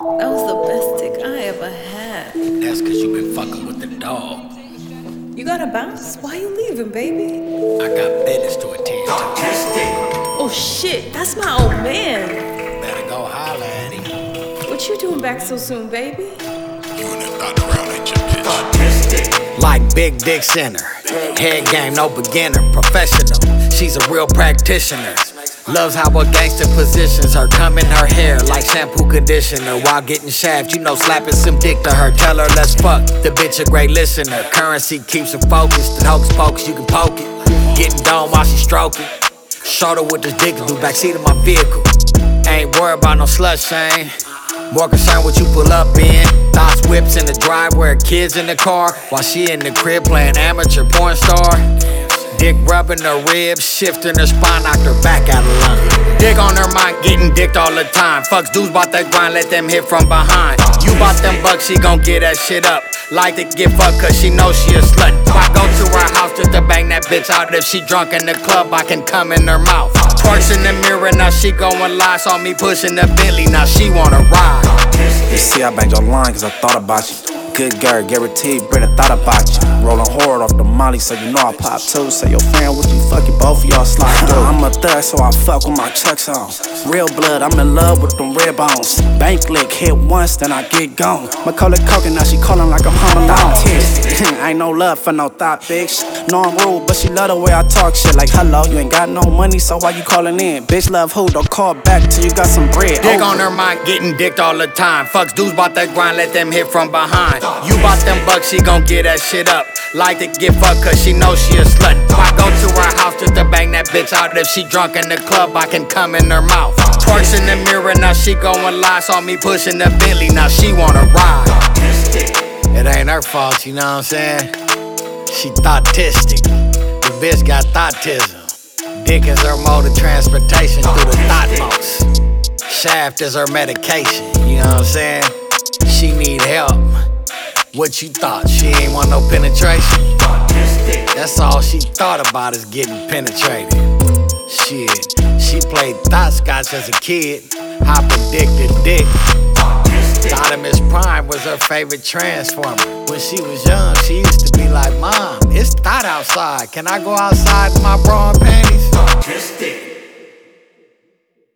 That was the best dick I ever had. That's cause you been fucking with the dog. You gotta bounce? Why you leaving, baby? I got business to attend to. Oh shit, that's my old man. Better go holler at him. What you doing back so soon, baby? You and that thought around at your bitch. Like Big Dick Center. Head game, no beginner, professional. She's a real practitioner. Loves how a gangster positions her, combing her hair like shampoo conditioner while getting shaft. You know, slapping some dick to her. Tell her let's fuck. The bitch a great listener. Currency keeps her focused. And hocus pocus, you can poke it. Getting dome while she stroking. Showed her with this dick through backseat of my vehicle. Ain't worried about no slut shame. More concerned what you pull up in. Thoughts whips in the driveway, kids in the car while she in the crib playing amateur porn star. Dick rubbing her ribs, shifting her spine, knocked her back out of line. Dick on her mind, getting dicked all the time. Fucks dudes bout that grind, let them hit from behind. You bout them bucks, she gon' get that shit up. Like to get fucked cause she knows she a slut. If I go to her house just to bang that bitch out. If she drunk in the club, I can come in her mouth. Twerks in the mirror, now she going live. Saw me pushing the Bentley, now she wanna ride. You see, I banged your line cause I thought about you. Good girl, guaranteed, Britta thought about you. Rolling hard off the molly, so you know I pop too. Say your friend with you, fuck you, both of y'all slide through. I'm a thug, so I fuck with my chucks on. Real blood, I'm in love with them red bones. Bank lick, hit once, then I get gone. Macaulay Culkin, now she callin' like I'm home alone. Ain't no love for no thought, bitch. No, I'm rude, but she love the way I talk shit. Like, hello, you ain't got no money, so why you callin' in? Bitch, love who? Don't call back till you got some bread. Dick on her mind, getting dicked all the time. Fucks dudes bout that grind, let them hit from behind. You bout them bucks, she gon' get that shit up. Like to get fucked cause she knows she a slut. If I go to her house just to bang that bitch out. If she drunk in the club, I can come in her mouth. Twerks in the mirror, now she going live. Saw me pushing the Bentley, now she wanna ride. It ain't her fault, you know what I'm saying? She thoughtistic. The bitch got thoughtism. Dick is her mode of transportation through the thought. Shaft is her medication, you know what I'm saying? She need help. What you thought? She ain't want no penetration? That's all she thought about is getting penetrated. Shit, she played thought scotch as a kid. Hop addicted dick. Optimus Prime was her favorite transformer. When she was young, she used to be like, Mom, it's thought outside. Can I go outside in my bra and panties?